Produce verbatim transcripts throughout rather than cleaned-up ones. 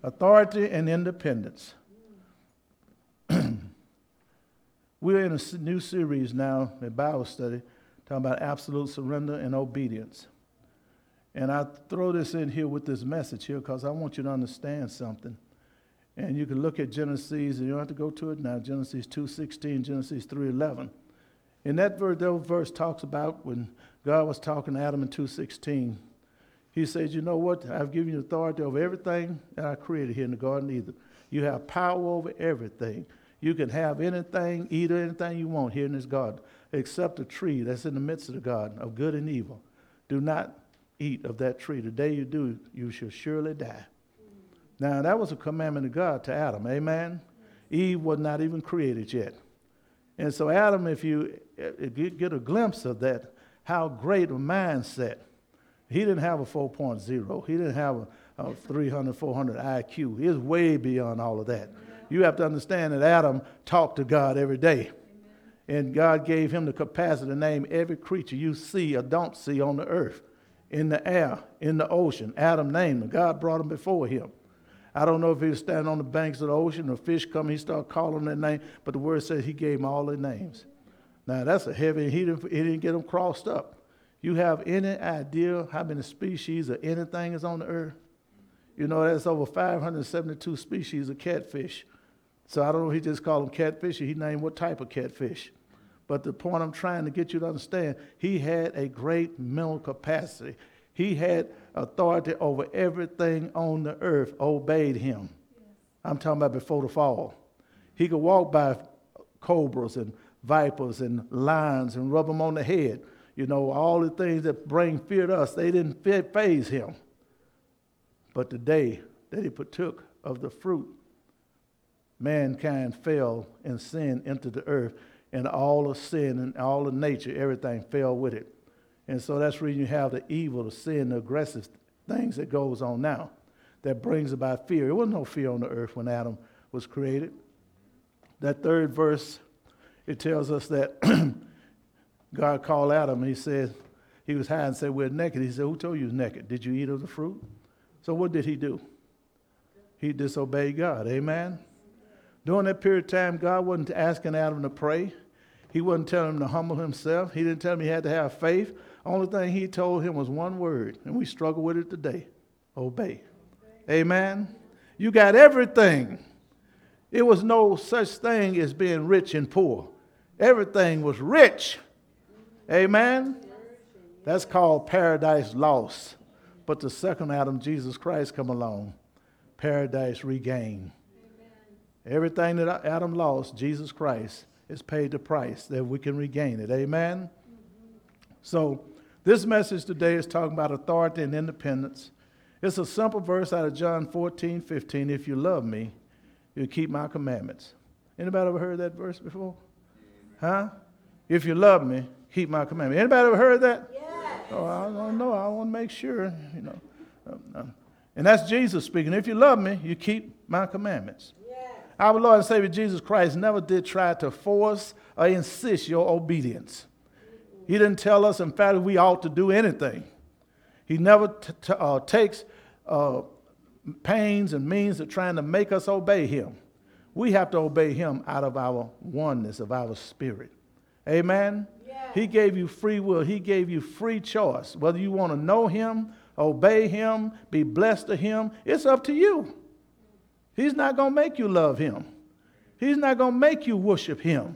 Authority and independence. We're in a new series now, a Bible study, talking about absolute surrender and obedience. And I throw this in here with this message here because I want you to understand something. And you can look at Genesis, and you don't have to go to it now, Genesis two sixteen, Genesis three eleven. In that verse, that verse talks about when God was talking to Adam in two sixteen, he says, you know what, I've given you authority over everything that I created here in the Garden of Eden. You have power over everything. You can have anything, eat anything you want here in this garden, except a tree that's in the midst of the garden of good and evil. Do not eat of that tree. The day you do, you shall surely die. Now, that was a commandment of God to Adam, amen? Eve was not even created yet. And so Adam, if you get a glimpse of that, how great a mindset. He didn't have a four point oh. He didn't have a, a three hundred, four hundred I Q. He was way beyond all of that. You have to understand that Adam talked to God every day. And God gave him the capacity to name every creature you see or don't see on the earth, in the air, in the ocean. Adam named them. God brought them before him. I don't know if he was standing on the banks of the ocean, a fish come, he started calling their name, but the word says he gave them all their names. Now, that's a heavy, he didn't, he didn't get them crossed up. You have any idea how many species of anything is on the earth? You know, there's over five hundred seventy-two species of catfish. So I don't know if he just called them catfish or he named what type of catfish. But the point I'm trying to get you to understand, he had a great mental capacity. He had authority over everything on the earth, obeyed him. Yes. I'm talking about before the fall. He could walk by cobras and vipers and lions and rub them on the head. You know, all the things that bring fear to us, they didn't faze him. But the day that he partook of the fruit, mankind fell and sin entered the earth, and all of sin and all of nature, everything fell with it. And so that's where you have the evil, the sin, the aggressive things that goes on now that brings about fear. There was no fear on the earth when Adam was created. That third verse, it tells us that God called Adam and he said, he was high and said, we're naked. He said, who told you you was naked? Did you eat of the fruit? So what did he do? He disobeyed God. Amen? During that period of time, God wasn't asking Adam to pray. He wasn't telling him to humble himself. He didn't tell him he had to have faith. Only thing he told him was one word, and we struggle with it today: obey. Okay. Amen? You got everything. It was no such thing as being rich and poor. Everything was rich. Amen? That's called paradise lost. But the second Adam, Jesus Christ, come along. Paradise regained. Everything that Adam lost, Jesus Christ has paid the price that we can regain it. Amen? Mm-hmm. So this message today is talking about authority and independence. It's a simple verse out of John fourteen fifteen. If you love me, you'll keep my commandments. Anybody ever heard that verse before? Huh? If you love me, keep my commandments. Anybody ever heard that? Yes. Oh, I don't know. I want to make sure, you know. Um, um, and that's Jesus speaking. If you love me, you keep my commandments. Our Lord and Savior Jesus Christ never did try to force or insist your obedience. He didn't tell us, in fact, we ought to do anything. He never t- t- uh, takes uh, pains and means of trying to make us obey him. We have to obey him out of our oneness, of our spirit. Amen? Yeah. He gave you free will. He gave you free choice. Whether you want to know him, obey him, be blessed to him, it's up to you. He's not going to make you love him. He's not going to make you worship him.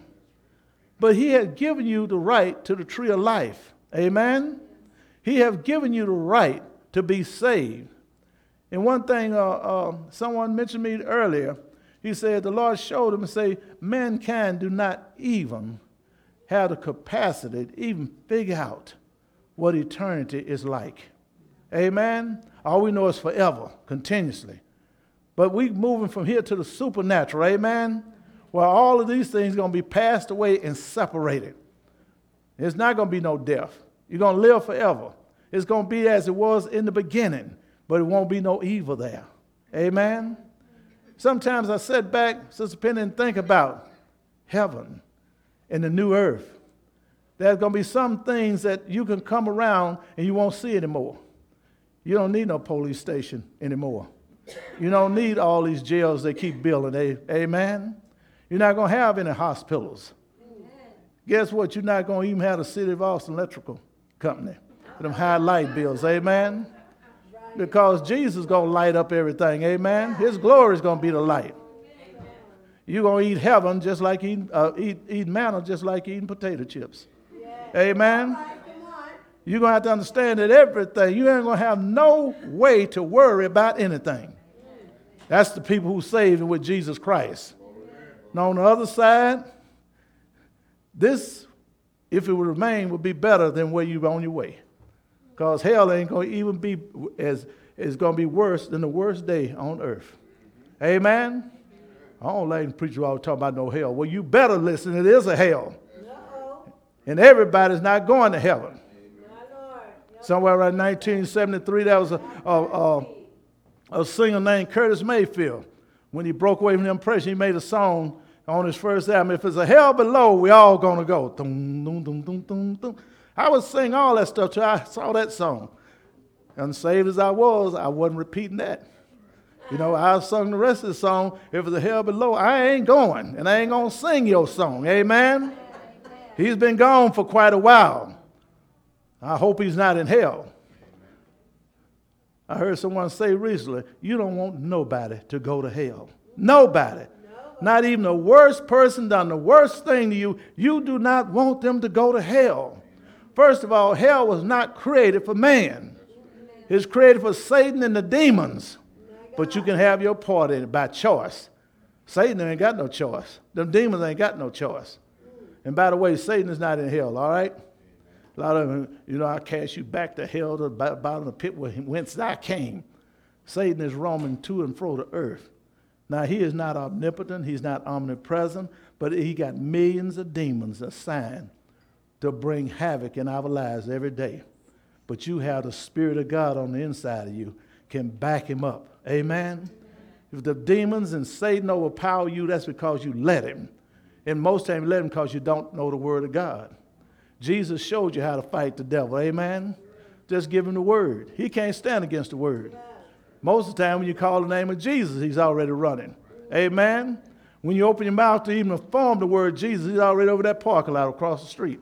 But he has given you the right to the tree of life. Amen? He has given you the right to be saved. And one thing uh, uh, someone mentioned me earlier, he said the Lord showed him and say, mankind do not even have the capacity to even figure out what eternity is like. Amen? All we know is forever, continuously. But we're moving from here to the supernatural, amen? Where all of these things are going to be passed away and separated. There's not going to be no death. You're going to live forever. It's going to be as it was in the beginning, but it won't be no evil there. Amen? Sometimes I sit back, Sister Penny, and think about heaven and the new earth. There's going to be some things that you can come around and you won't see anymore. You don't need no police station anymore. You don't need all these jails they keep building. A- Amen. You're not going to have any hospitals. Guess what? You're not going to even have the City of Austin Electrical Company. Them high light bills. Amen. Because Jesus is going to light up everything. Amen. His glory is going to be the light. You're going to eat heaven just like eating, uh, eat, eat manna just like eating potato chips. Amen. You're going to have to understand that everything, you ain't going to have no way to worry about anything. That's the people who saved with Jesus Christ. Now on the other side, this, if it would remain, would be better than where you're on your way. Because hell ain't going to even be, as it's going to be worse than the worst day on earth. Amen? I don't like the preacher always talk about no hell. Well, you better listen. It is a hell. Uh-oh. And everybody's not going to heaven. Somewhere around nineteen seventy-three, there was a, a, a, a singer named Curtis Mayfield. When he broke away from the impression, he made a song on his first album. If there's a hell below, we all going to go. Dum, dum, dum, dum, dum, dum. I would sing all that stuff till I saw that song. Unsaved as I was, I wasn't repeating that. You know, I sung the rest of the song. If there's a hell below, I ain't going. And I ain't going to sing your song. Amen? He's been gone for quite a while. I hope he's not in hell. I heard someone say recently, you don't want nobody to go to hell. Nobody. Not even the worst person done the worst thing to you. You do not want them to go to hell. First of all, hell was not created for man. It's created for Satan and the demons. But you can have your part in it by choice. Satan ain't got no choice. Them demons ain't got no choice. And by the way, Satan is not in hell, all right? A lot of them, you know, I cast you back to hell, to the bottom of the pit whence I came. Satan is roaming to and fro the earth. Now, he is not omnipotent. He's not omnipresent. But he got millions of demons assigned to bring havoc in our lives every day. But you have the Spirit of God on the inside of you, can back him up. Amen? If the demons and Satan overpower you, that's because you let him. And most times you let him because you don't know the Word of God. Jesus showed you how to fight the devil. Amen? Just give him the Word. He can't stand against the Word. Most of the time when you call the name of Jesus, he's already running. Amen? When you open your mouth to even form the word Jesus, he's already over that parking lot across the street.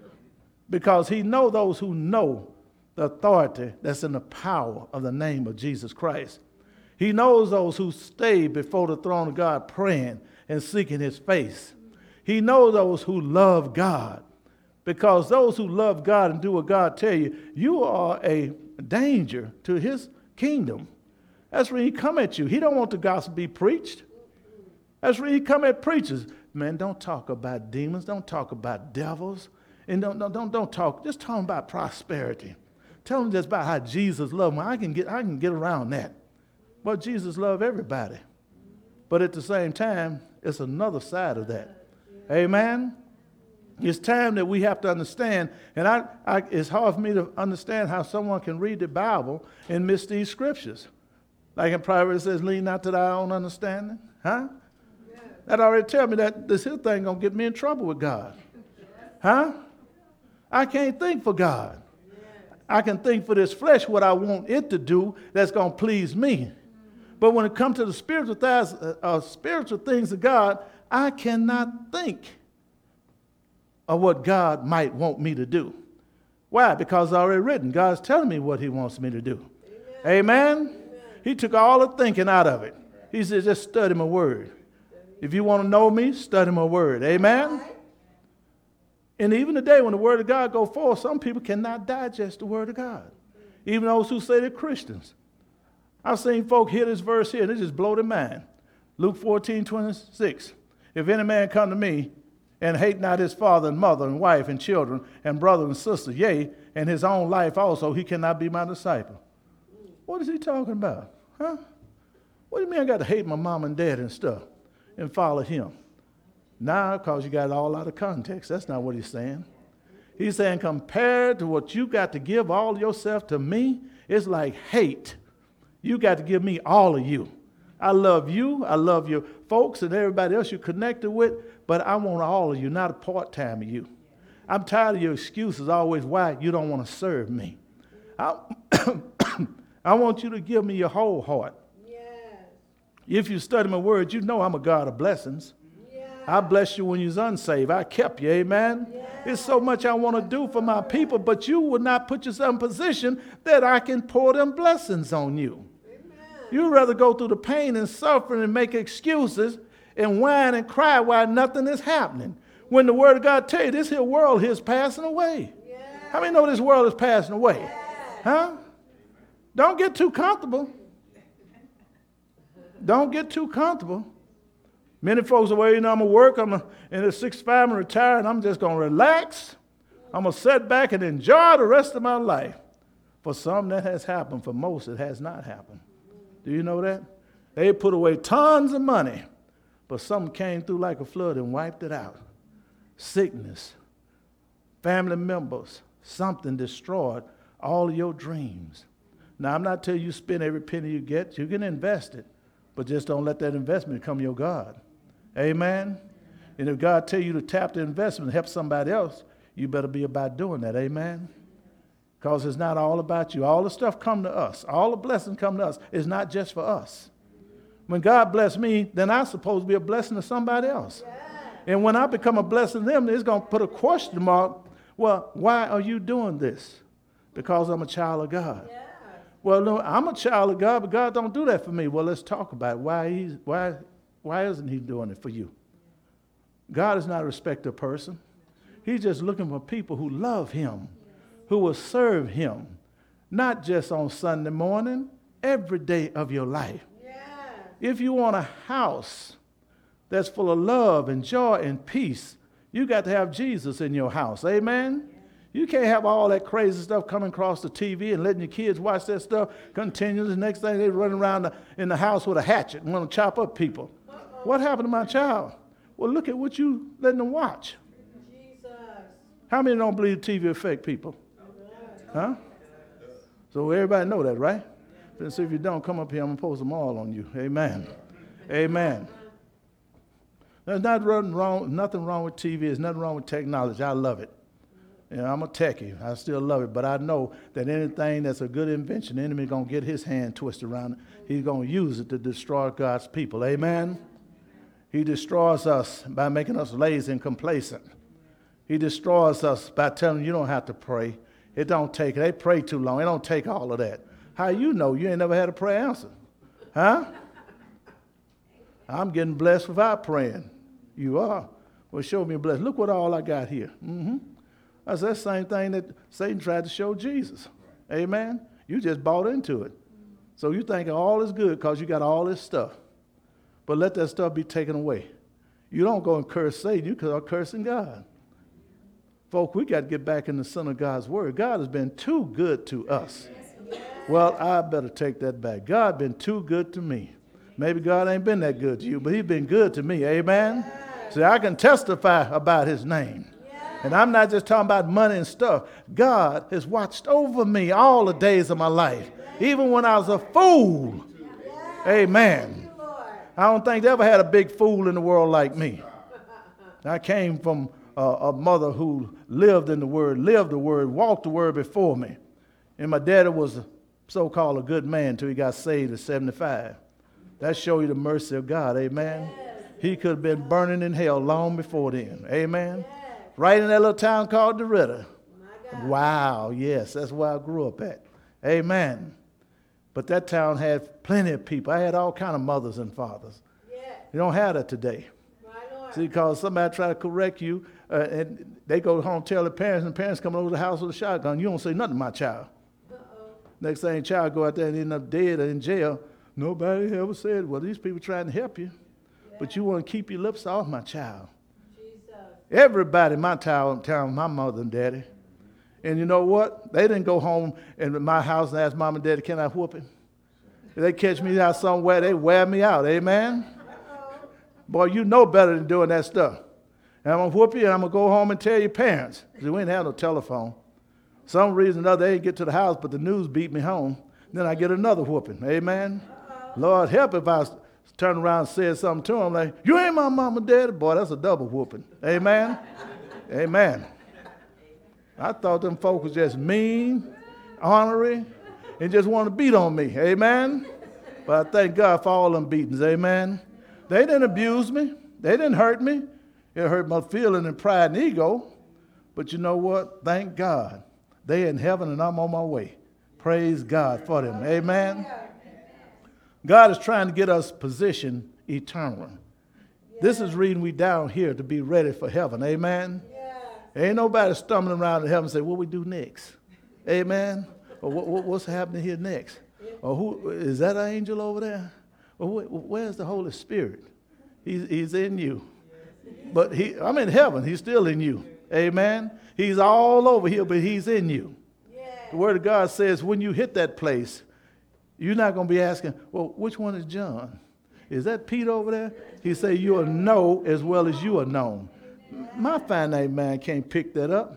Because he knows those who know the authority that's in the power of the name of Jesus Christ. He knows those who stay before the throne of God praying and seeking his face. He knows those who love God. Because those who love God and do what God tell you, you are a danger to his kingdom. That's when he come at you. He don't want the gospel to be preached. That's when he come at preachers. Man, don't talk about demons. Don't talk about devils. And don't, don't, don't, don't talk. Just talk about prosperity. Tell them just about how Jesus loved them. I can get, I can get around that. But Jesus loved everybody. But at the same time, it's another side of that. Amen? It's time that we have to understand. And I, I, it's hard for me to understand how someone can read the Bible and miss these scriptures. Like in Proverbs, it says, lean not to thy own understanding. Huh? Yeah. That already tell me that this here thing going to get me in trouble with God. Huh? I can't think for God. I can think for this flesh what I want it to do that's going to please me. But when it comes to the spiritual things, uh, spiritual things of God, I cannot think of what God might want me to do. Why? Because it's already written. God's telling me what he wants me to do. Amen? Amen? He took all the thinking out of it. He said, just study my word. If you want to know me, study my word. Amen? And even today when the word of God go forth, some people cannot digest the word of God. Even those who say they're Christians. I've seen folk hear this verse here and it just blow their mind. Luke fourteen twenty-six. If any man come to me and hate not his father and mother and wife and children and brother and sister, yea, and his own life also, he cannot be my disciple. What is he talking about? Huh? What do you mean I got to hate my mom and dad and stuff and follow him? Nah, because you got it all out of context. That's not what he's saying. He's saying compared to what you got to give all yourself to me, it's like hate. You got to give me all of you. I love you. I love your folks and everybody else you're connected with, but I want all of you, not a part-time of you. I'm tired of your excuses always why you don't want to serve me. I, I want you to give me your whole heart. Yeah. If you study my word, you know I'm a God of blessings. I bless you when you're unsaved. I kept you, amen? Yeah. It's so much I want to do for my people, but you would not put yourself in position that I can pour them blessings on you. Amen. You'd rather go through the pain and suffering and make excuses and whine and cry while nothing is happening. When the word of God tell you this here world here is passing away. Yeah. How many know this world is passing away? Yeah. Huh? Don't get too comfortable. Don't get too comfortable. Many folks are, well, you know, I'm going to work, I'm a, in a sixty-five, I'm retired, and I'm just going to relax. I'm going to sit back and enjoy the rest of my life. For some, that has happened. For most, it has not happened. Do you know that? They put away tons of money, but something came through like a flood and wiped it out. Sickness, family members, something destroyed all of your dreams. Now, I'm not telling you spend every penny you get. You can invest it, but just don't let that investment become your God. Amen? And if God tell you to tap the investment and help somebody else, you better be about doing that. Amen? Because it's not all about you. All the stuff come to us. All the blessings come to us. It's not just for us. When God bless me, then I'm supposed to be a blessing to somebody else. Yeah. And when I become a blessing to them, it's going to put a question mark. Well, why are you doing this? Because I'm a child of God. Yeah. Well, no, I'm a child of God, but God don't do that for me. Well, let's talk about it. Why, he's, why, why isn't he doing it for you? God is not a respecter of person. He's just looking for people who love him, who will serve him, not just on Sunday morning, every day of your life. Yeah. If you want a house that's full of love and joy and peace, you got to have Jesus in your house. Amen? You can't have all that crazy stuff coming across the T V and letting your kids watch that stuff continually. The next thing they run around the, in the house with a hatchet and want to chop up people. Uh-oh. What happened to my child? Well, look at what you letting them watch. Jesus. How many don't believe T V affect people? Huh? So everybody know that, right? Then so if you don't, come up here, I'm going to post them all on you. Amen. Amen. There's not wrong, nothing wrong with T V. There's nothing wrong with technology. I love it. You know, I'm a techie. I still love it. But I know that anything that's a good invention, the enemy is going to get his hand twisted around it. He's going to use it to destroy God's people. Amen? He destroys us by making us lazy and complacent. He destroys us by telling you you don't have to pray. It don't take, they pray too long. It don't take all of that. How you know? You ain't never had a prayer answered. Huh? I'm getting blessed without praying. You are. Well, show me a blessing. Look what all I got here. Mm-hmm. That's the same thing that Satan tried to show Jesus. Amen? You just bought into it. So you think all is good because you got all this stuff. But let that stuff be taken away. You don't go and curse Satan. You are cursing God. Folk, we got to get back in the center of God's word. God has been too good to us. Well, I better take that back. God been too good to me. Maybe God ain't been that good to you, but he's been good to me. Amen? See, I can testify about his name. And I'm not just talking about money and stuff. God has watched over me all the days of my life, even when I was a fool. Amen. I don't think they ever had a big fool in the world like me. I came from a, a mother who lived in the word, lived the word, walked the word before me. And my daddy was a, so-called a good man until he got saved at seventy-five. That shows you the mercy of God. Amen. He could have been burning in hell long before then. Amen. Right in that little town called DeRidder. Wow, yes, that's where I grew up at. Amen. But that town had plenty of people. I had all kind of mothers and fathers. Yeah. You don't have that today. See, because somebody try to correct you, uh, and they go home and tell their parents, and the parents come over to the house with a shotgun. You don't say nothing to my child. Uh-oh. Next thing, child go out there and end up dead or in jail. Nobody ever said, well, these people trying to help you. Yeah. But you want to keep your lips off my child. Everybody in my town, town, my mother and daddy. And you know what? They didn't go home in my house and ask mom and daddy, can I whoop him? If they catch me out somewhere, they wear me out. Amen? Uh-oh. Boy, you know better than doing that stuff. And I'm going to whoop you and I'm going to go home and tell your parents. Because we didn't have no telephone. Some reason or another, they didn't get to the house, but the news beat me home. Then I get another whooping. Amen? Uh-oh. Lord, help if I turn around and said something to him like, you ain't my mama and daddy. Boy, that's a double whooping. Amen? Amen. I thought them folk was just mean, ornery, and just wanted to beat on me. Amen? But I thank God for all them beatings, amen. They didn't abuse me. They didn't hurt me. It hurt my feeling and pride and ego. But you know what? Thank God. They in heaven and I'm on my way. Praise God for them, amen. God is trying to get us positioned eternally. This is reading we down here to be ready for heaven, amen. Ain't nobody stumbling around in heaven and say, what we do next? Amen. Or what, what, what's happening here next? Or who is that an angel over there? Or who, where's the Holy Spirit? He's, he's in you. But he, I'm in heaven. He's still in you. Amen. He's all over here, but he's in you. The Word of God says when you hit that place, you're not going to be asking, well, which one is John? Is that Pete over there? He said, you'll know as well as you are known. My finite man can't pick that up.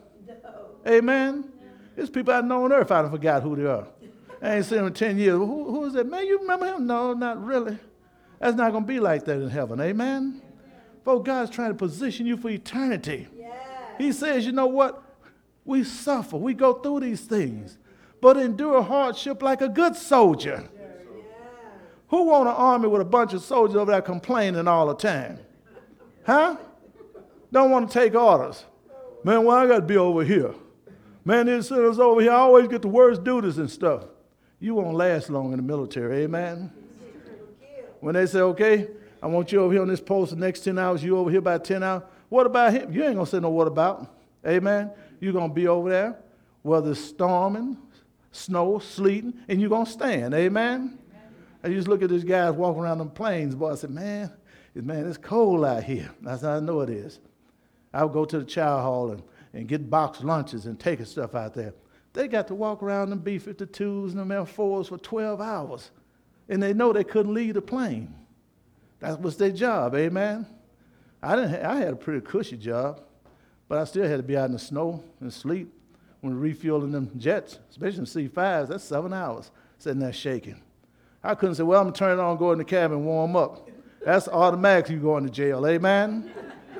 Amen. There's people I know on earth I done forgot who they are. I ain't seen them in ten years. Who, who is that? Man, you remember him? No, not really. That's not going to be like that in heaven. Amen. Folks, God's trying to position you for eternity. Yeah. He says, you know what? We suffer. We go through these things. But endure hardship like a good soldier. Yeah. Who want an army with a bunch of soldiers over there complaining all the time? Huh? Don't want to take orders. Man, well, I got to be over here. Man, these sinners over here, I always get the worst duties and stuff. You won't last long in the military, amen? When they say, okay, I want you over here on this post the next ten hours, you over here about ten hours. What about him? You ain't going to say no what about, amen? You're going to be over there, whether it's storming, snow, sleeting, and you're going to stand, amen? I used to look at these guys walking around them plains, boy, I said, man, man, it's cold out here. That's how I know it is. I would go to the chow hall and, and get boxed lunches and taking stuff out there. They got to walk around them B fifty-twos and them F fours for twelve hours. And they know they couldn't leave the plane. That was their job, amen? I didn't. Ha- I had a pretty cushy job, but I still had to be out in the snow and sleep when refueling them jets, especially them C fives. That's seven hours sitting there shaking. I couldn't say, well, I'm going to turn it on, go in the cabin, warm up. That's automatic you go into jail, amen?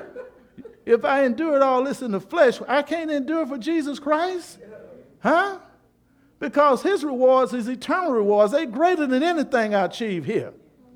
If I endured all this in the flesh, I can't endure for Jesus Christ. Huh? Because his rewards, his eternal rewards, they're greater than anything I achieve here.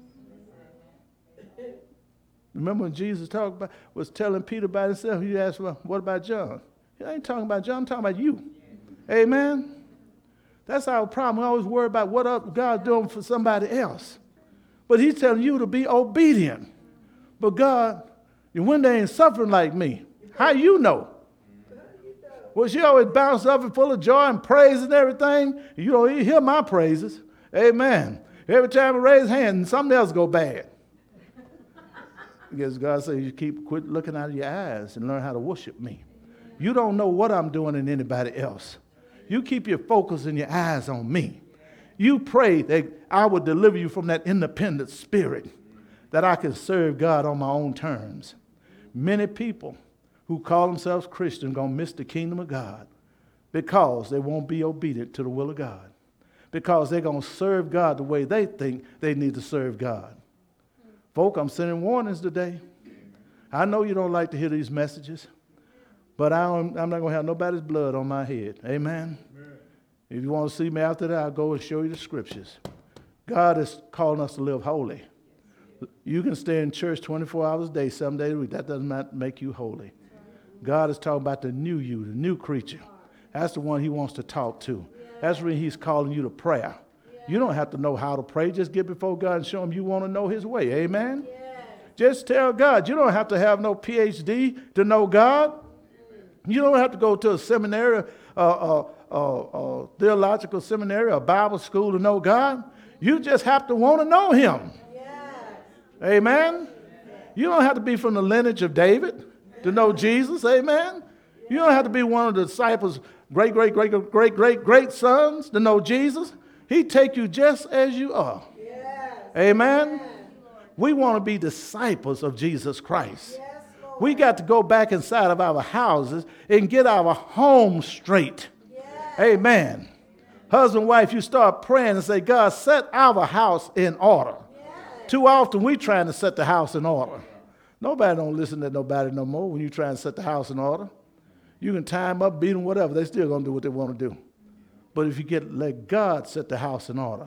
Remember when Jesus talked about, was telling Peter about himself, he asked, well, what about John? He ain't talking about John, I'm talking about you. Amen? That's our problem. We always worry about what up God's doing for somebody else. But he's telling you to be obedient. But God, when they ain't suffering like me, how you know? Well, she always bounced up and full of joy and praise and everything. You don't even hear my praises. Amen. Every time I raise hand, something else go bad. I guess God says you keep quit looking out of your eyes and learn how to worship me. You don't know what I'm doing in anybody else. You keep your focus and your eyes on me. You pray that I will deliver you from that independent spirit, that I can serve God on my own terms. Many people who call themselves Christian going to miss the kingdom of God because they won't be obedient to the will of God, because they're going to serve God the way they think they need to serve God. Folk, I'm sending warnings today. I know you don't like to hear these messages, but I don't, I'm not going to have nobody's blood on my head. Amen? Amen. If you want to see me after that, I'll go and show you the scriptures. God is calling us to live holy. You can stay in church twenty-four hours a day, seven days a week. That does not make you holy. God is talking about the new you, the new creature. That's the one he wants to talk to. That's when he's calling you to prayer. You don't have to know how to pray. Just get before God and show him you want to know his way. Amen? Just tell God. You don't have to have no P H D to know God. You don't have to go to a seminary, uh, uh, uh, uh, theological seminary, or Bible school to know God. You just have to want to know him. Amen? You don't have to be from the lineage of David to know Jesus. Amen? You don't have to be one of the disciples' great, great, great, great, great, great sons to know Jesus. He take you just as you are. Yes. Amen? Yes. We want to be disciples of Jesus Christ. Yes, we got to go back inside of our houses and get our home straight. Yes. Amen. Husband, wife, you start praying and say, God, set our house in order. Yes. Too often we trying to set the house in order. Nobody don't listen to nobody no more when you try and set the house in order. You can tie them up, beat them, whatever. They still going to do what they want to do. But if you get let God set the house in order,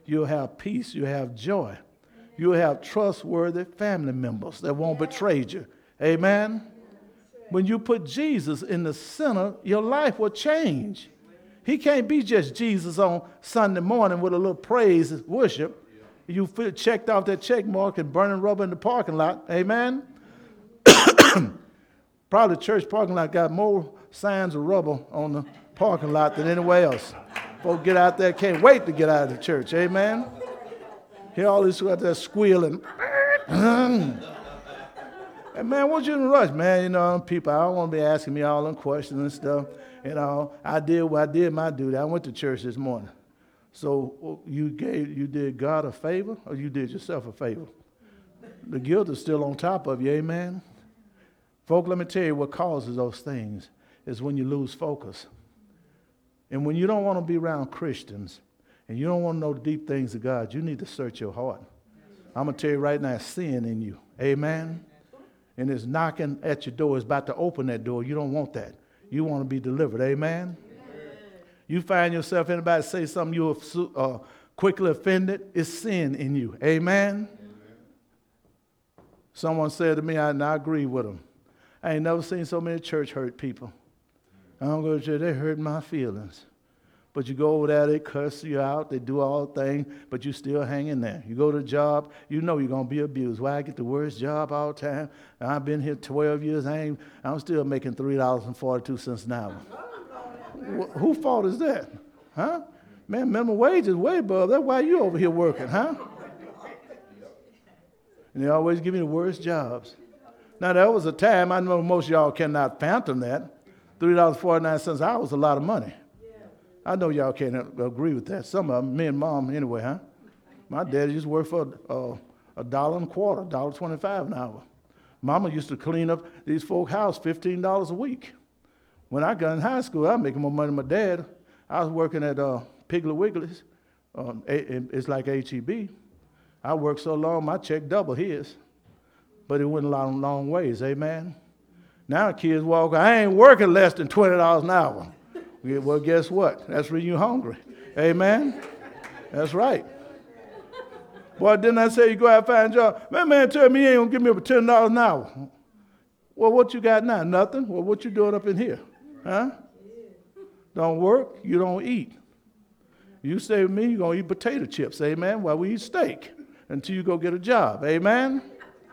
You'll have peace. You'll have joy. You'll have trustworthy family members that won't betray you. Amen? When you put Jesus in the center, your life will change. He can't be just Jesus on Sunday morning with a little praise and worship. You feel checked off that check mark and burning rubber in the parking lot. Amen? Probably the church parking lot got more signs of rubber on the parking lot than anywhere else. Folks get out there, can't wait to get out of the church. Amen? Hear all this out there squealing. And man, what you in a rush, man? You know, people, I don't want to be asking me all them questions and stuff. You know, I did what I did my duty. I went to church this morning. So you gave, you did God a favor, or you did yourself a favor? The guilt is still on top of you, amen? Folks, let me tell you what causes those things is when you lose focus. And when you don't want to be around Christians, and you don't want to know the deep things of God, you need to search your heart. I'm going to tell you right now, sin in you, amen? And it's knocking at your door. It's about to open that door. You don't want that. You want to be delivered. Amen? Amen. You find yourself, anybody say something you're uh, quickly offended, it's sin in you. Amen? Amen. Someone said to me, I, and I agree with them, I ain't never seen so many church hurt people. I don't go to church, they hurt my feelings. But you go over there, they cuss you out, they do all the things, but you still hang in there. You go to a job, you know you're going to be abused. Why I get the worst job all the time? And I've been here twelve years, I ain't, I'm still making three dollars and forty-two cents an hour. Whose fault is that? Huh? Man, minimum wage is way above. That's why you over here working, huh? And they always give me the worst jobs. Now, there was a time, I know most of y'all cannot fathom that, three dollars and forty-nine cents an hour was a lot of money. I know y'all can't agree with that. Some of them, me and mom anyway, huh? My daddy used to work for uh, a dollar and a quarter, a dollar twenty-five an hour. Mama used to clean up these folks' house fifteen dollars a week. When I got in high school, I was making more money than my dad. I was working at uh, Piggly Wiggly's. Um, it's like H E B. I worked so long, my check doubled his. But it went a long, long ways, amen? Now kids walk, I ain't working less than twenty dollars an hour. Well, guess what? That's when you're hungry. Amen? That's right. Boy, didn't I say you go out and find a job? Man, man, tell me you ain't going to give me up ten dollars an hour. Well, what you got now? Nothing? Well, what you doing up in here? Huh? Don't work, you don't eat. You stay with me, you're going to eat potato chips, amen, while we eat steak until you go get a job, amen?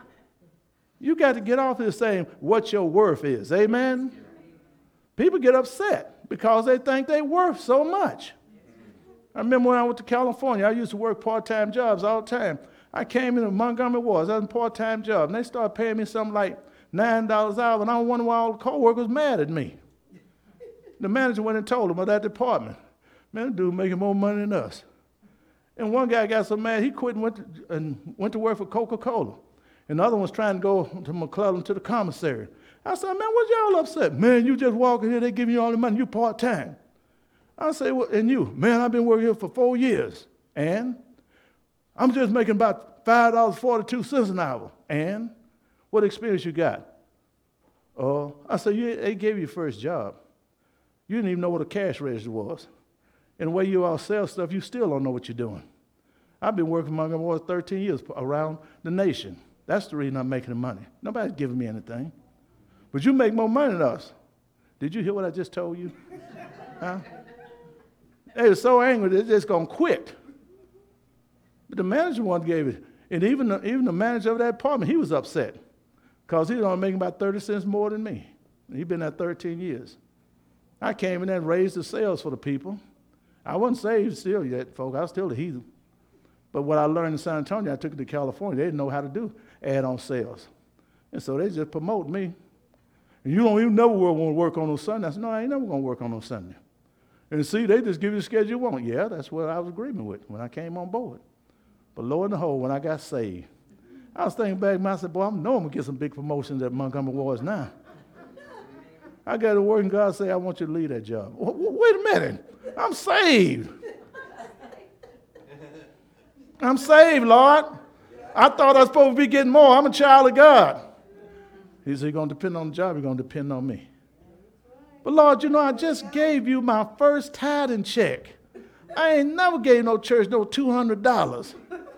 You got to get off this saying what your worth is, amen? People get upset because they think they're worth so much. I remember when I went to California, I used to work part-time jobs all the time. I came into Montgomery Ward, I was a part-time job, and they started paying me something like nine dollars an hour, and I wonder why all the co-workers mad at me. The manager went and told them of that department, man, that dude making more money than us. And one guy got so mad, he quit and went to, and went to work for Coca-Cola. And the other one's trying to go to McClellan to the commissary. I said, man, what y'all upset? Man, you just walking here, they giving you all the money, you part-time. I say, well, and you? Man, I've been working here for four years. And? I'm just making about five dollars and forty-two cents an hour. And? What experience you got? Oh, I said, you, they gave you your first job. You didn't even know what a cash register was. And the way you all sell stuff, you still don't know what you're doing. I've been working among them for thirteen years around the nation. That's the reason I'm making the money. Nobody's giving me anything. But you make more money than us. Did you hear what I just told you? Huh? They were so angry they're just going to quit. But the manager one gave it. And even the, even the manager of that department, he was upset because he was only making about thirty cents more than me. He'd been there thirteen years. I came in there and raised the sales for the people. I wasn't saved still yet, folks. I was still a heathen. But what I learned in San Antonio, I took it to California. They didn't know how to do add-on sales. And so they just promote me. And you don't even never want to work on no Sunday. I said, no, I ain't never going to work on no Sunday. And see, they just give you the schedule you want. Yeah, that's what I was agreeing with when I came on board. But lo and behold, when I got saved, I was thinking back, I said, boy, I know I'm going to get some big promotions at Montgomery Ward now. I got to work and God say, I want you to leave that job. Wait a minute. I'm saved. I'm saved, Lord. I thought I was supposed to be getting more. I'm a child of God. He said, you're going to depend on the job, you're going to depend on me. But Lord, you know, I just gave you my first tithing check. I ain't never gave no church no two hundred dollars.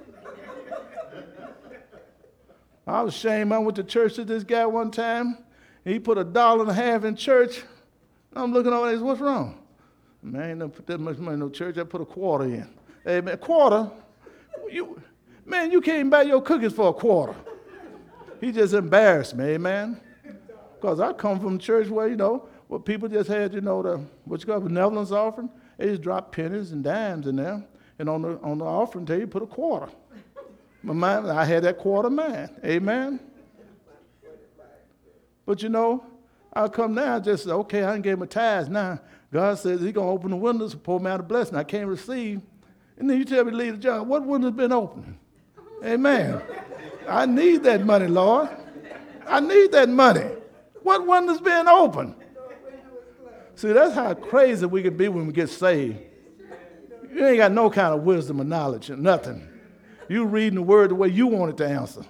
I was ashamed. I went to church with this guy one time. And he put a dollar and a half in church. I'm looking over there, what's wrong? Man, I ain't never put that much money in no church. I put a quarter in. Hey, man, quarter? You, man, you can't buy your cookies for a quarter. He just embarrassed me, amen. Because I come from a church where, you know, where people just had, you know, the, what you call benevolence offering. They just dropped pennies and dimes in there. And on the, on the offering table, you put a quarter. But mine, I had that quarter man, amen. But, you know, I come now just, okay, I done gave my tithes now. God says he's going to open the windows and pour me out a blessing. I can't receive. And then you tell me to leave the job. What window's been open? Amen. I need that money, Lord. I need that money. What window's been open? See, that's how crazy we can be when we get saved. You ain't got no kind of wisdom or knowledge or nothing. You reading the word the way you want it to answer.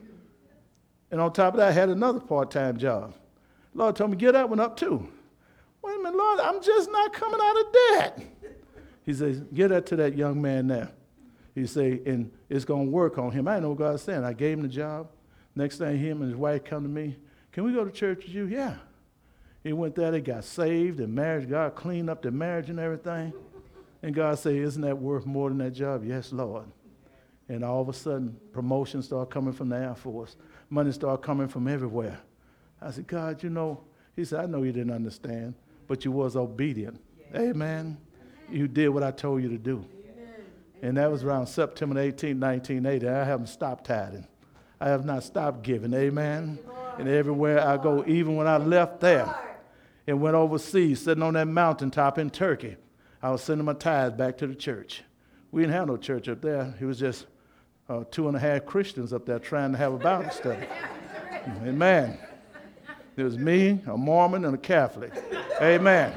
And on top of that, I had another part-time job. Lord told me, get that one up too. Wait a minute, Lord, I'm just not coming out of debt. He says, get that to that young man there. He said, and it's going to work on him. I didn't know what God was saying. I gave him the job. Next thing, him and his wife come to me. Can we go to church with you? Yeah. He went there. They got saved and married. God cleaned up their marriage and everything. And God said, isn't that worth more than that job? Yes, Lord. And all of a sudden, promotions start coming from the Air Force. Money start coming from everywhere. I said, God, you know, he said, I know you didn't understand, but you was obedient. Yeah. Amen. You did what I told you to do. Amen. And that was around September eighteenth, nineteen eighty. I haven't stopped tithing. I have not stopped giving. Amen. And everywhere I go, even when I left there and went overseas, sitting on that mountaintop in Turkey, I was sending my tithes back to the church. We didn't have no church up there. It was just uh, two and a half Christians up there trying to have a Bible study. Amen. It was me, a Mormon, and a Catholic. Amen.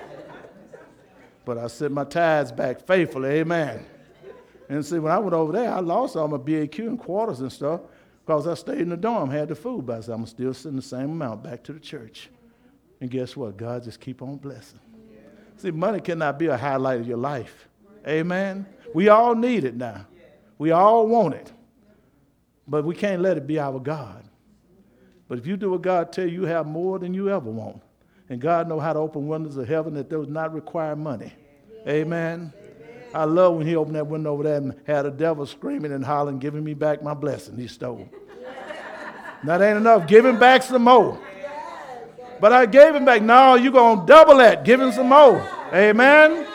But I sent my tithes back faithfully. Amen. And see, when I went over there, I lost all my B A Q and quarters and stuff because I stayed in the dorm, had the food, but I said, I'm still sending the same amount back to the church. And guess what? God just keep on blessing. See, money cannot be a highlight of your life. Amen. We all need it now. We all want it. But we can't let it be our God. But if you do what God tell you, you have more than you ever want. And God know how to open windows of heaven that does not require money. Yeah. Amen. Amen. I love when he opened that window over there and had the devil screaming and hollering, giving me back my blessing he stole. That ain't enough. Give him back some more. But I gave him back. No, you're going to double that. Give him some more. Amen.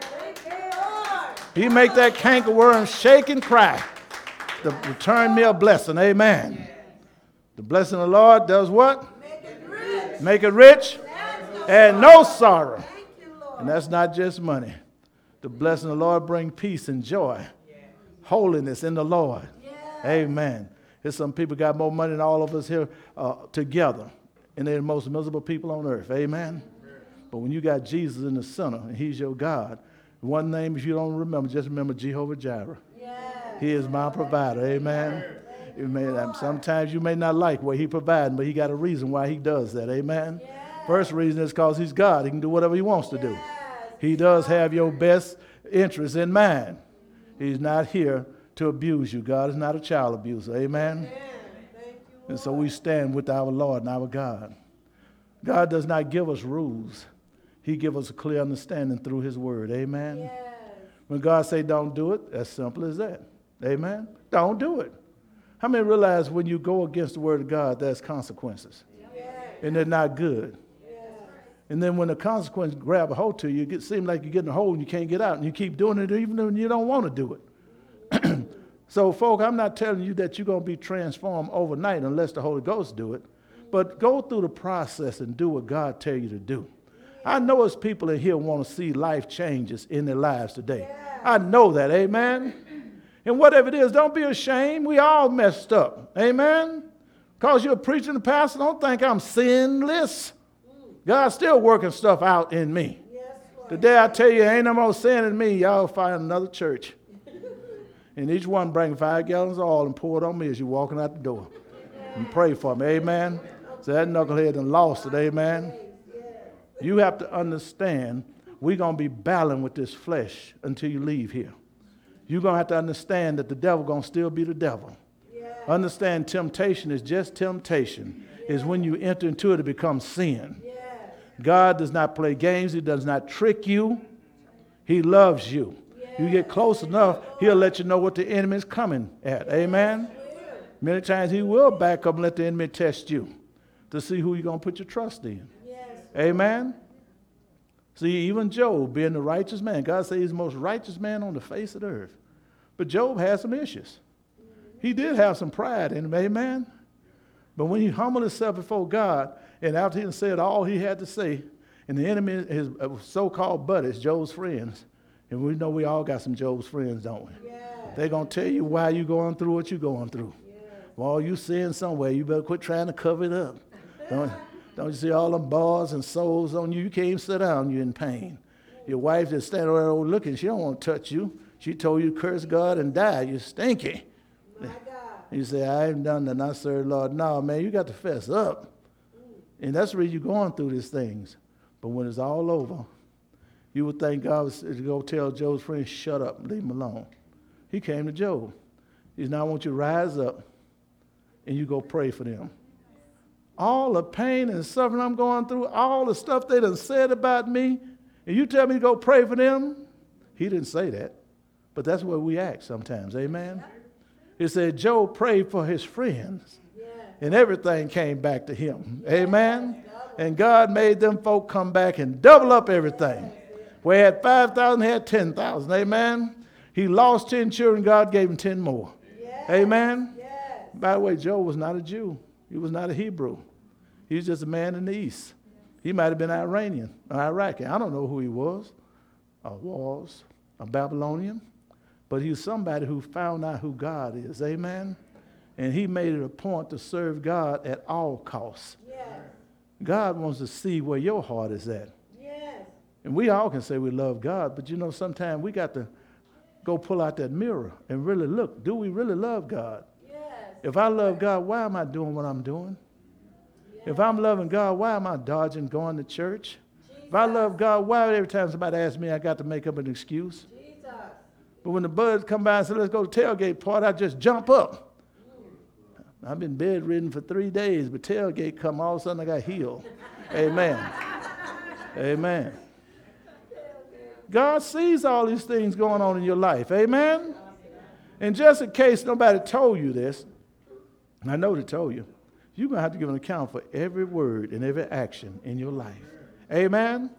He make that cankerworm shake and cry to return me a blessing. Amen. The blessing of the Lord does what? Make it rich. Make it rich and no sorrow. And that's not just money. The blessing of the Lord bring peace and joy. Holiness in the Lord. Amen. There's some people got more money than all of us here uh, together. And they're the most miserable people on earth. Amen. But when you got Jesus in the center and he's your God, one name, if you don't remember, just remember Jehovah Jireh. Yes. He is my provider. Amen. It may, sometimes you may not like what he provides, but he got a reason why he does that. Amen. Yes. First reason is because he's God. He can do whatever he wants to do. Yes. He does have your best interest in mind. He's not here to abuse you. God is not a child abuser. Amen. Amen. Thank you, and so we stand with our Lord and our God. God does not give us rules. He gives us a clear understanding through his word. Amen. Yes. When God say don't do it, as simple as that. Amen. Don't do it. How many realize when you go against the word of God, there's consequences? Yes. And they're not good. Yes. And then when the consequence grab a hold to you, it seems like you're getting a hold and you can't get out. And you keep doing it even when you don't want to do it. So, folk, I'm not telling you that you're going to be transformed overnight unless the Holy Ghost do it. But go through the process and do what God tell you to do. I know there's people in here who want to see life changes in their lives today. Yeah. I know that. Amen. And whatever it is, don't be ashamed. We all messed up. Amen. Because you're preaching the pastor, don't think I'm sinless. God's still working stuff out in me. Yes, today I tell you, ain't no more sin in me. Y'all find another church. And each one bring five gallons of oil and pour it on me as you're walking out the door. And pray for me. Amen. So that knucklehead done lost it. Amen. You have to understand we're going to be battling with this flesh until you leave here. You're going to have to understand that the devil going to still be the devil. Yeah. Understand temptation is just temptation. Yeah. Is when you enter into it, it becomes sin. Yeah. God does not play games. He does not trick you. He loves you. Yeah. You get close enough, he'll let you know what the enemy is coming at. Yeah. Amen? Yeah. Many times he will back up and let the enemy test you to see who you're going to put your trust in. Yes. Amen? See, even Job, being the righteous man, God says he's the most righteous man on the face of the earth. But Job had some issues. He did have some pride in him, amen? But when he humbled himself before God, and after he said all he had to say, and the enemy, his so-called buddies, Job's friends, and we know we all got some Job's friends, don't we? Yeah. They're going to tell you why you're going through what you're going through. Yeah. Well, you sin somewhere, you better quit trying to cover it up. Don't Don't you see all them bars and soles on you? You can't even sit down. You're in pain. Your wife just standing there looking. She don't want to touch you. She told you to curse God and die. You're stinky. My God. You say, I haven't done that. I serve the Lord. No, man, you got to fess up. And that's the reason you're going through these things. But when it's all over, you would think God was to go tell Job's friend, shut up, leave him alone. He came to Job. He said, now I want you to rise up and you go pray for them. All the pain and suffering I'm going through, all the stuff they done said about me, and you tell me to go pray for them? He didn't say that, but that's where we act sometimes, amen? He said Job prayed for his friends, and everything came back to him, amen? And God made them folk come back and double up everything. Where he had five thousand, he had ten thousand, amen? He lost ten children, God gave him ten more, amen? By the way, Job was not a Jew. He was not a Hebrew. He was just a man in the East. He might have been Iranian or Iraqi. I don't know who he was, or was, a Babylonian. But he was somebody who found out who God is. Amen? And he made it a point to serve God at all costs. Yes. God wants to see where your heart is at. Yes. And we all can say we love God, but you know, sometimes we got to go pull out that mirror and really look. Do we really love God? If I love God, why am I doing what I'm doing? Yeah. If I'm loving God, why am I dodging going to church? Jesus. If I love God, why every time somebody asks me, I got to make up an excuse? Jesus. But when the buds come by and say, let's go to tailgate party, I just jump up. Mm. I've been bedridden for three days, but tailgate come, all of a sudden I got healed. Amen. Amen. God sees all these things going on in your life. Amen. And just in case nobody told you this, I know they told you, you're going to have to give an account for every word and every action in your life. Amen?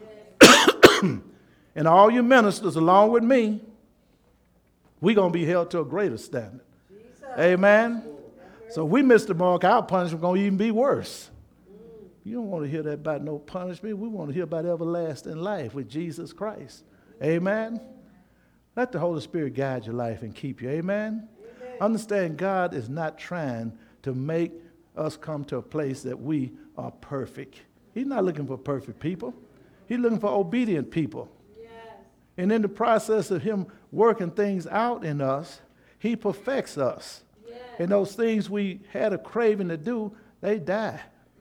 And all you ministers along with me, we're going to be held to a greater standard. Jesus. Amen? So we miss the mark, our punishment going to even be worse. You don't want to hear that about no punishment. We want to hear about everlasting life with Jesus Christ. Amen? Let the Holy Spirit guide your life and keep you. Amen? Understand God is not trying to make us come to a place that we are perfect. He's not looking for perfect people. He's looking for obedient people. Yes. And in the process of him working things out in us, he perfects us. Yes. And those things we had a craving to do, they die.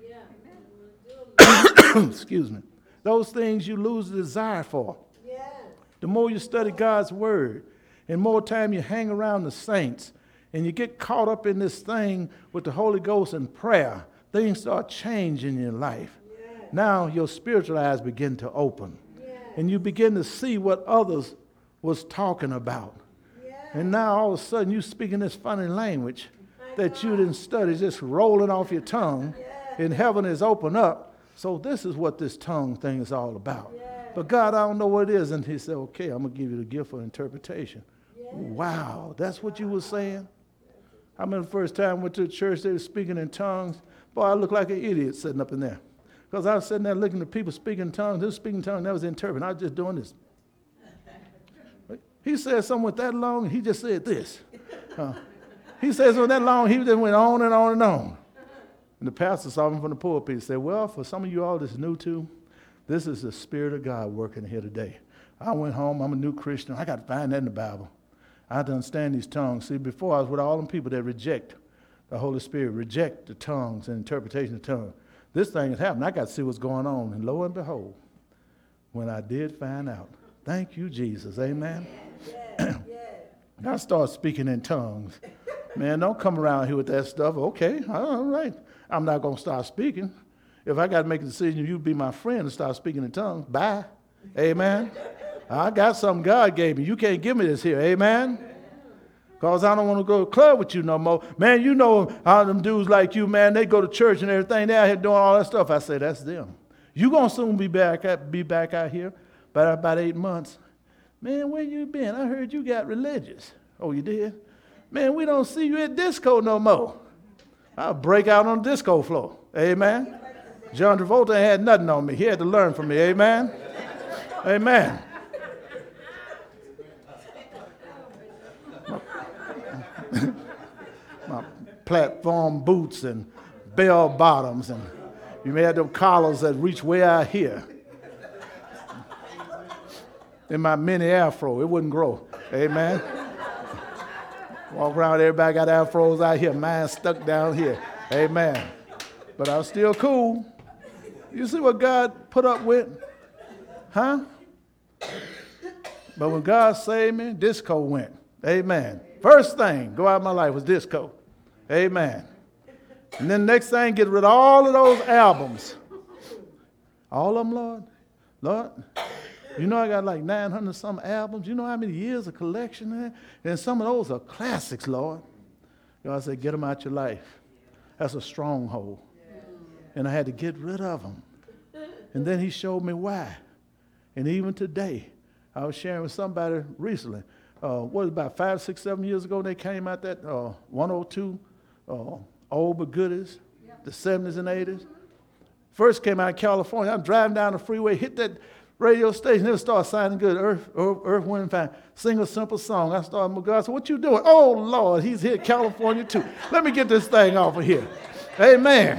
Yeah. Excuse me. Those things you lose the desire for. Yes. The more you study God's word, and more time you hang around the saints, and you get caught up in this thing with the Holy Ghost and prayer, things start changing in your life. Yeah. Now your spiritual eyes begin to open. Yeah. And you begin to see what others was talking about. Yeah. And now all of a sudden you're speaking this funny language that you didn't study, just rolling off your tongue, yeah. And heaven is open up. So this is what this tongue thing is all about. Yeah. But God, I don't know what it is. And he said, okay, I'm going to give you the gift of interpretation. Yeah. Wow, that's what you were saying? I remember the first time I went to the church, they were speaking in tongues. Boy, I looked like an idiot sitting up in there. Because I was sitting there looking at people speaking in tongues. They were speaking in tongues, and that was interpreting. I was just doing this. He said something with that long, and he just said this. Uh, he said something that long, he just went on and on and on. And the pastor saw him from the pulpit and said, well, for some of you all that's new to, this is the Spirit of God working here today. I went home, I'm a new Christian. I got to find that in the Bible. I have to understand these tongues. See, before I was with all them people that reject the Holy Spirit, reject the tongues and interpretation of tongues. This thing is happening. I got to see what's going on. And lo and behold, when I did find out. Thank you, Jesus. Amen. I start speaking in tongues. Man, don't come around here with that stuff. Okay, all right. I'm not going to start speaking. If I got to make a decision, you be my friend and start speaking in tongues. Bye. Amen. I got something God gave me. You can't give me this here. Amen. Because I don't want to go to the club with you no more. Man, you know how them dudes like you, man, they go to church and everything. They're out here doing all that stuff. I say, that's them. You going to soon be back, at, be back out here by about eight months. Man, where you been? I heard you got religious. Oh, you did? Man, we don't see you at disco no more. I'll break out on the disco floor. Amen. John Travolta ain't had nothing on me. He had to learn from me. Amen. Amen. My platform boots and bell bottoms, and you may have them collars that reach way out here. In my mini afro, it wouldn't grow. Amen. Walk around, everybody got afros out here, mine stuck down here. Amen. But I was still cool. You see what God put up with? Huh? But when God saved me, disco went. Amen. First thing, go out of my life was disco. Amen. And then next thing, get rid of all of those albums. All of them, Lord. Lord, you know I got like nine hundred some albums. You know how many years of collection there? And some of those are classics, Lord. God said, get them out your life. That's a stronghold. And I had to get rid of them. And then he showed me why. And even today, I was sharing with somebody recently. Uh, what, about five, six, seven years ago, they came out that uh, one oh two, uh, Old But Goodies, the seventies and eighties. First came out in California. I'm driving down the freeway, hit that radio station, it'll start sounding good. Earth, Earth, Earth, Wind, and Fire. Sing a simple song. I started with God. I said, what you doing? Oh, Lord, he's here in California too. Let me get this thing off of here. Amen.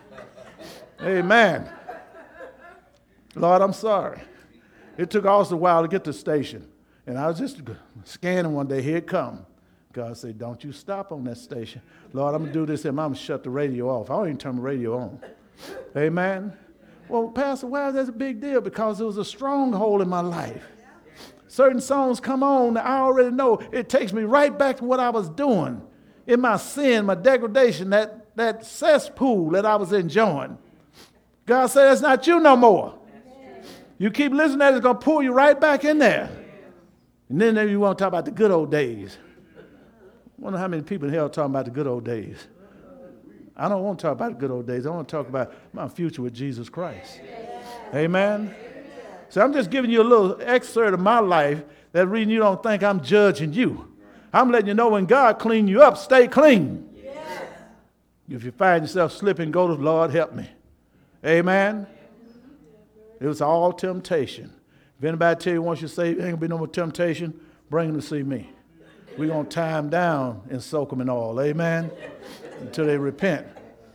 Amen. Lord, I'm sorry. It took also a while to get to the station. And I was just scanning one day. Here it come. God said, don't you stop on that station. Lord, I'm going to do this and I'm going to shut the radio off. I don't even turn the radio on. Amen. Well, Pastor, why is that a big deal? Because it was a stronghold in my life. Certain songs come on that I already know. It takes me right back to what I was doing in my sin, my degradation, that, that cesspool that I was enjoying. God said, that's not you no more. You keep listening to that, it's going to pull you right back in there. And then you want to talk about the good old days. I wonder how many people in hell are talking about the good old days. I don't want to talk about the good old days. I want to talk about my future with Jesus Christ. Amen. So I'm just giving you a little excerpt of my life. That reason you don't think I'm judging you. I'm letting you know when God clean you up, stay clean. Yes. If you find yourself slipping, go to the Lord, help me. Amen. It was all temptation. If anybody tell you once you say ain't going to be no more temptation, bring them to see me. We're going to tie them down and soak them in oil. Amen. Until they repent.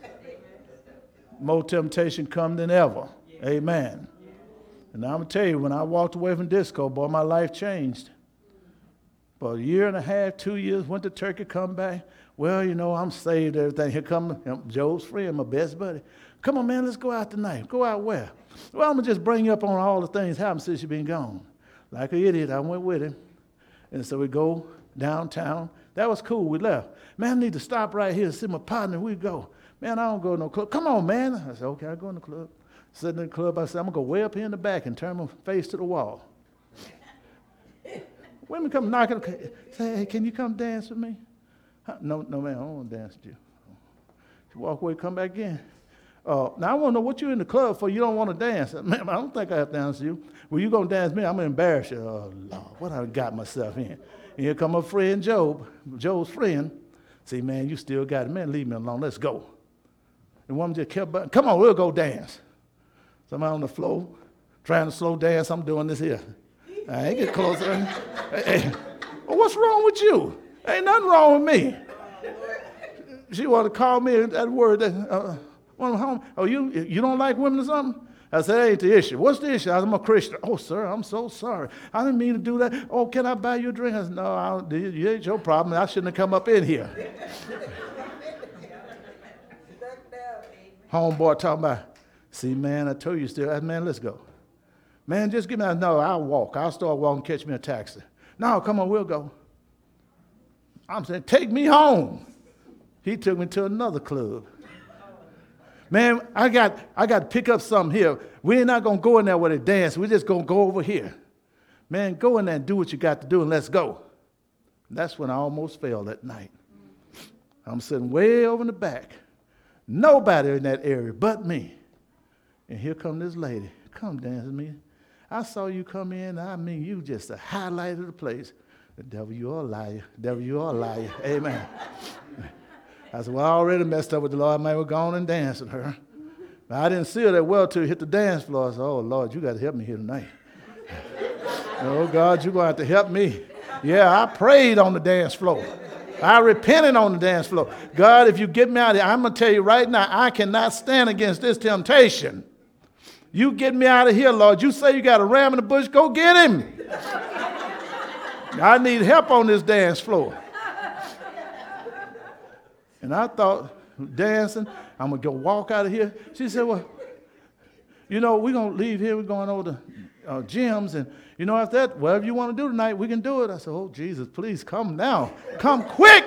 More temptation come than ever. Amen. And I'm going to tell you, when I walked away from disco, boy, my life changed. For a year and a half, two years, went to Turkey, come back. Well, you know, I'm saved, everything. Here come Joe's friend, my best buddy. Come on, man, let's go out tonight. Go out where? Well, I'm going to just bring you up on all the things happened since you've been gone. Like an idiot, I went with him. And so we go downtown. That was cool. We left. Man, I need to stop right here and see my partner. We go. Man, I don't go to no club. Come on, man. I said, okay, I go in the club. Sitting in the club, I said, I'm going to go way up here in the back and turn my face to the wall. Women come knocking. Say, hey, can you come dance with me? No, no, man, I don't want to dance with you. She walk away, come back in. Uh, now, I want to know what you're in the club for. You don't want to dance. Man, I don't think I have to dance with you. Well, you going to dance with me, I'm going to embarrass you. Oh, Lord, what I got myself in. And here come my friend Job, Joe's friend. Say, man, you still got it. Man, leave me alone. Let's go. And woman just kept, button, come on, we'll go dance. Somebody on the floor trying to slow dance. I'm doing this here. I ain't get closer. Hey, hey. Well, what's wrong with you? Ain't nothing wrong with me. She wanted to call me that word. That, uh, home. Oh, you you don't like women or something? I said, that ain't the issue. What's the issue? I said, I'm a Christian. Oh, sir, I'm so sorry. I didn't mean to do that. Oh, can I buy you a drink? I said, no, I don't, it ain't your problem. I shouldn't have come up in here. Homeboy talking about, see, man, I told you still. I said, man, let's go. Man, just give me a, no, I'll walk. I'll start walking, catch me a taxi. No, come on, we'll go. I'm saying, take me home. He took me to another club. Man, I got I got to pick up something here. We're not going to go in there where they dance. We're just going to go over here. Man, go in there and do what you got to do and let's go. That's when I almost fell that night. I'm sitting way over in the back. Nobody in that area but me. And here come this lady. Come dance with me. I saw you come in. I mean, you just the highlight of the place. The devil, you're a liar. The devil, you're a liar. Amen. I said, well, I already messed up with the Lord. I might have gone and danced with her. But I didn't see her that well till he hit the dance floor. I said, oh, Lord, you got to help me here tonight. Oh, God, you're going to have to help me. Yeah, I prayed on the dance floor. I repented on the dance floor. God, if you get me out of here, I'm going to tell you right now, I cannot stand against this temptation. You get me out of here, Lord. You say you got a ram in the bush, go get him. I need help on this dance floor. And I thought, dancing, I'm going to go walk out of here. She said, well, you know, we're going to leave here. We're going over to uh, gyms. And, you know, after that, whatever you want to do tonight, we can do it. I said, oh, Jesus, please come now. Come quick.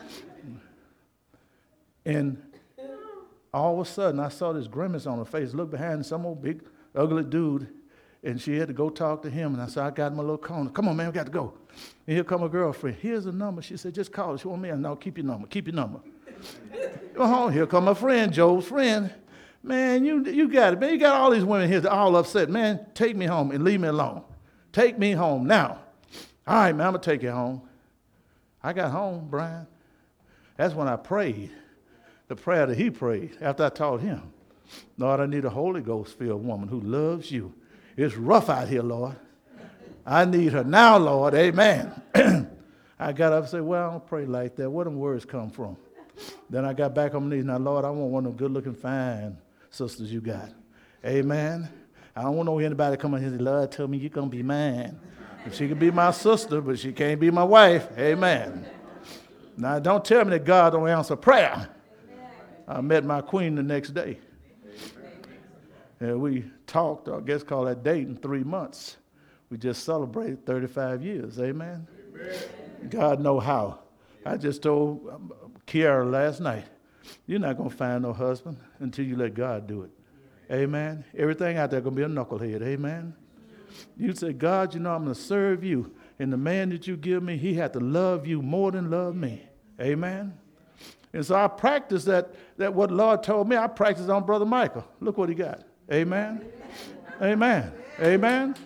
And all of a sudden, I saw this grimace on her face. Look behind some old big, ugly dude. And she had to go talk to him. And I said, I got my little corner. Come on, man, we got to go. And here come a girlfriend. Here's the number. She said, just call her. She want me. No, keep your number. Keep your number. Oh, here come my friend, Joe's friend. Man, you you got it. Man, you got all these women here all upset. Man, take me home and leave me alone. Take me home now. All right, man, I'm going to take you home. I got home, Brian. That's when I prayed. The prayer that he prayed after I taught him. Lord, I need a Holy Ghost-filled woman who loves you. It's rough out here, Lord. I need her now, Lord. Amen. I got up and said, well, I don't pray like that. Where them words come from? Then I got back on my knees. Now, Lord, I want one of them good-looking, fine sisters you got. Amen. I don't want no anybody come in here and say, Lord, tell me you're going to be mine. If she could be my sister, but she can't be my wife. Amen. Now, don't tell me that God don't answer prayer. I met my queen the next day. And we talked, I guess call that date, in three months. We just celebrated thirty-five years. Amen. Amen. God know how. I just told um, Kiara last night, you're not going to find no husband until you let God do it. Amen. Everything out there going to be a knucklehead. Amen. You say, God, you know, I'm going to serve you. And the man that you give me, he had to love you more than love me. Amen. And so I practiced that, that what the Lord told me, I practiced on Brother Michael. Look what he got. Amen. Amen. Amen.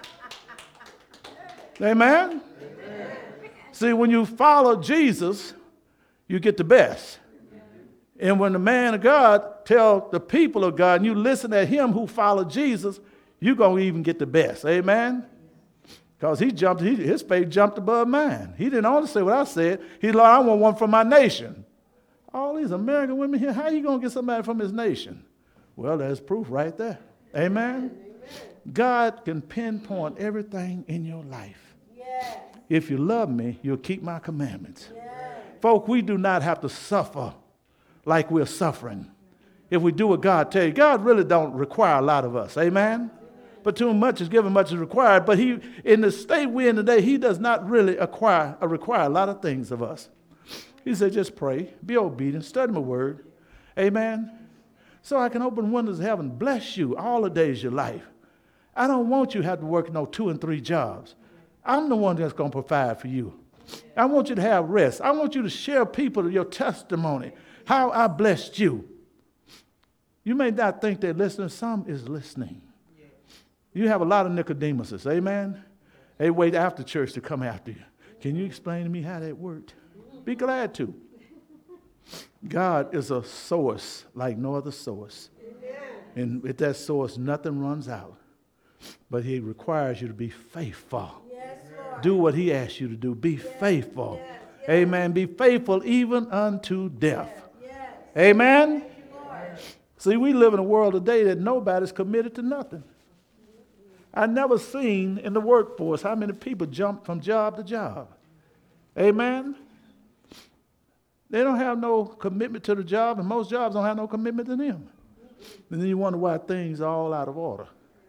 Amen. See, when you follow Jesus, you get the best. And when the man of God tell the people of God, and you listen to him who follow Jesus, you're going to even get the best. Amen? Because he jumped, he, his faith jumped above mine. He didn't only say what I said. He said, Lord, I want one from my nation. All these American women here, how are you going to get somebody from his nation? Well, there's proof right there. Amen? Amen. God can pinpoint everything in your life. Yeah. If you love me, you'll keep my commandments. Yeah. Folk, we do not have to suffer like we're suffering. If we do what God tells you, God really don't require a lot of us. Amen? But too much is given, much is required. But he, in the state we're in today, he does not really acquire, uh, require a lot of things of us. He said, just pray, be obedient, study my word. Amen? So I can open windows of heaven, bless you all the days of your life. I don't want you to have to work no two and three jobs. I'm the one that's going to provide for you. I want you to have rest. I want you to share people your testimony, how I blessed you. You may not think they're listening. Some is listening. You have a lot of Nicodemuses, amen? They wait after church to come after you. Can you explain to me how that worked? Be glad to. God is a source like no other source. And with that source, nothing runs out. But he requires you to be faithful. Yes, do what he asks you to do. Be yes, faithful. Yes, yes. Amen. Be faithful even unto death. Yes, yes. Amen. You, see, we live in a world today that nobody's committed to nothing. I never seen in the workforce how many people jump from job to job. Amen. They don't have no commitment to the job, and most jobs don't have no commitment to them. And then you wonder why things are all out of order.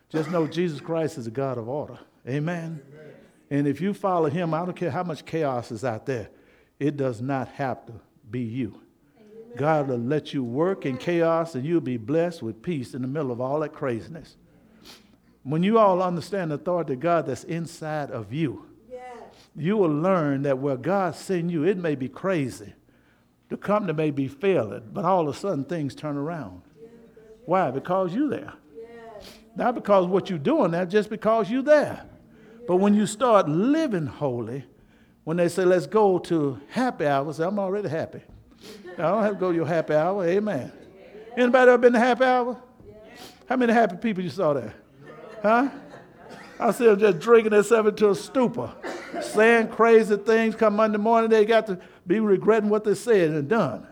Just know Jesus Christ is a God of order. Amen. Amen. And if you follow him, I don't care how much chaos is out there, it does not have to be you. Amen. God will let you work in chaos and you'll be blessed with peace in the middle of all that craziness. When you all understand the authority of God that's inside of you, yes, you will learn that where God sends you, it may be crazy. The company may be failing, but all of a sudden things turn around. Yes. Why? Because you're there. Yes. Not because what you're doing there, just because you're there. Yes. But when you start living holy, when they say, let's go to happy hour, say, I'm already happy. I don't have to go to your happy hour. Amen. Yes. Anybody ever been to happy hour? Yes. How many happy people you saw there? Huh? I see them just drinking themselves into a stupor, saying crazy things. Come Monday morning, they got to be regretting what they said and done.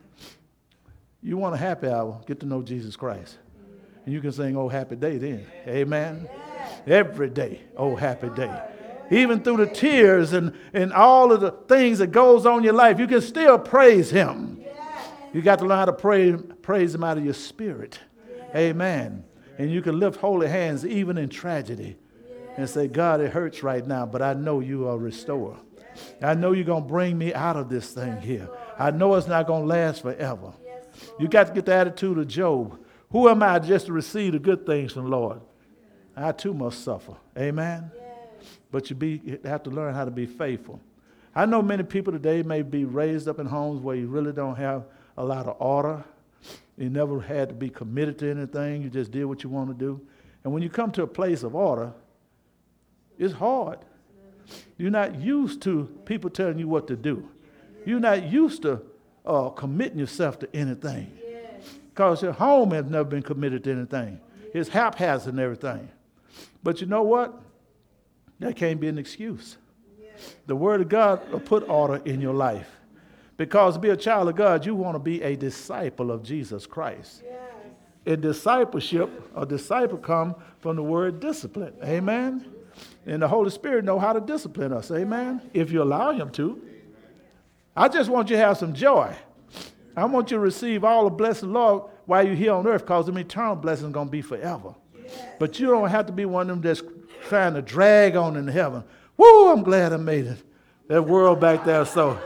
You want a happy hour, get to know Jesus Christ. And you can sing, oh, happy day then. Amen. Every day, oh, happy day. Even through the tears and, and all of the things that goes on in your life, you can still praise him. You got to learn how to pray, praise him out of your spirit. Amen. And you can lift holy hands even in tragedy and say, God, it hurts right now, but I know you are a restorer. I know you're going to bring me out of this thing here. I know it's not going to last forever. You got to get the attitude of Job. Who am I just to receive the good things from the Lord? I too must suffer. Amen? But you, be, you have to learn how to be faithful. I know many people today may be raised up in homes where you really don't have a lot of order. You never had to be committed to anything. You just did what you want to do. And when you come to a place of order, it's hard. You're not used to people telling you what to do. You're not used to uh, committing yourself to anything. Because your home has never been committed to anything. It's haphazard and everything. But you know what? That can't be an excuse. The Word of God will put order in your life. Because to be a child of God, you want to be a disciple of Jesus Christ. Yes. In discipleship, a disciple comes from the word discipline. Yes. Amen? And the Holy Spirit knows how to discipline us. Amen? If you allow him to. I just want you to have some joy. I want you to receive all the blessings of the Lord while you're here on earth, because them eternal blessings are going to be forever. Yes. But you don't have to be one of them that's trying to drag on into heaven. Woo, I'm glad I made it. That world back there, so...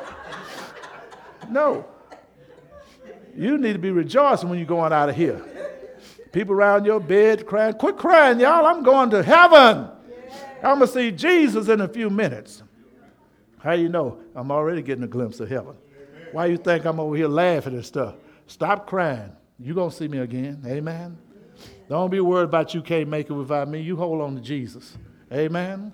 No. You need to be rejoicing when you're going out of here. People around your bed crying, quit crying, y'all. I'm going to heaven. I'm going to see Jesus in a few minutes. How you know? I'm already getting a glimpse of heaven. Why you think I'm over here laughing and stuff? Stop crying. You're going to see me again. Amen. Don't be worried about you can't make it without me. You hold on to Jesus. Amen.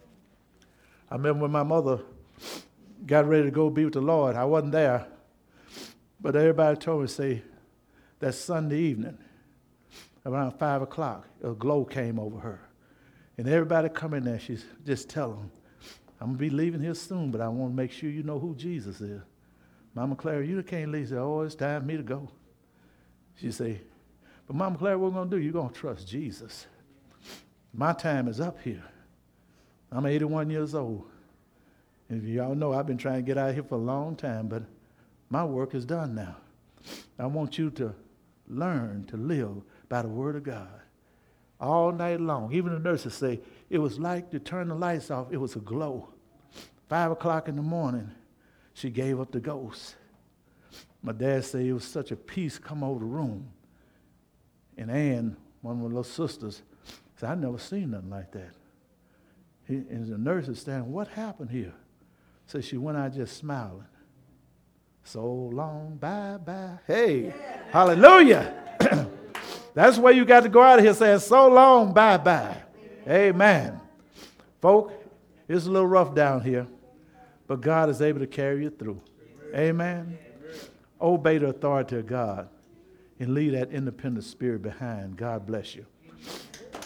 I remember when my mother got ready to go be with the Lord. I wasn't there. But everybody told me, say, that Sunday evening, around five o'clock, a glow came over her. And everybody come in there, she's just telling them, I'm going to be leaving here soon, but I want to make sure you know who Jesus is. Mama Clara, you can't leave. She said, oh, it's time for me to go. She said, but Mama Clara, what we're going to do, you're going to trust Jesus. My time is up here. I'm eighty-one years old. And if y'all know, I've been trying to get out of here for a long time, but my work is done now. I want you to learn to live by the word of God all night long. Even the nurses say, it was like to turn the lights off. It was a glow. Five o'clock in the morning, she gave up the ghost. My dad said it was such a peace come over the room. And Ann, one of my little sisters, said, I never seen nothing like that. He, and the nurse is standing, what happened here? So she went out just smiling. So long, bye-bye. Hey, yeah. Hallelujah. That's where you got to go out of here saying, so long, bye-bye. Amen. Folk, it's a little rough down here, but God is able to carry you through. Amen. Amen. Obey the authority of God and leave that independent spirit behind. God bless you.